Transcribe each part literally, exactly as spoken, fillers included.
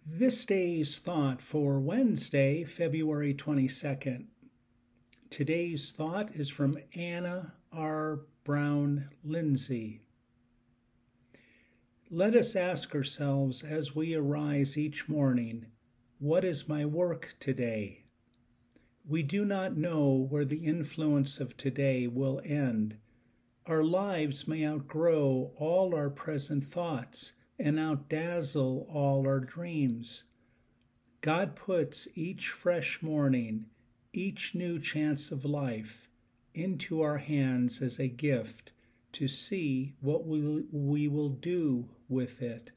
This day's thought for Wednesday, February twenty-second. Today's thought is from Anna R. Brown Lindsay. Let us ask ourselves as we arise each morning, what is my work today? We do not know where the influence of today will end. Our lives may outgrow all our present thoughts and outdazzle all our dreams. God puts each fresh morning, each new chance of life, into our hands as a gift to see what we, we will do with it.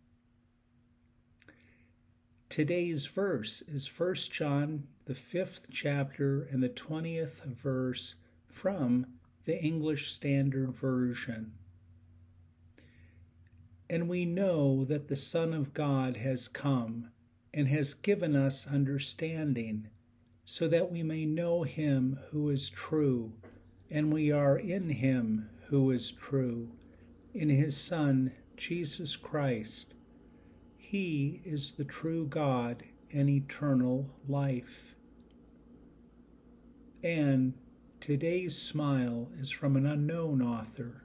Today's verse is First John, the fifth chapter and the twentieth verse from the English Standard Version. And we know that the Son of God has come and has given us understanding, so that we may know him who is true, and we are in him who is true, in his Son, Jesus Christ. He is the true God and eternal life. And today's smile is from an unknown author.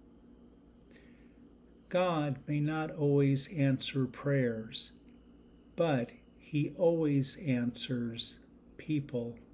God may not always answer prayers, but he always answers people.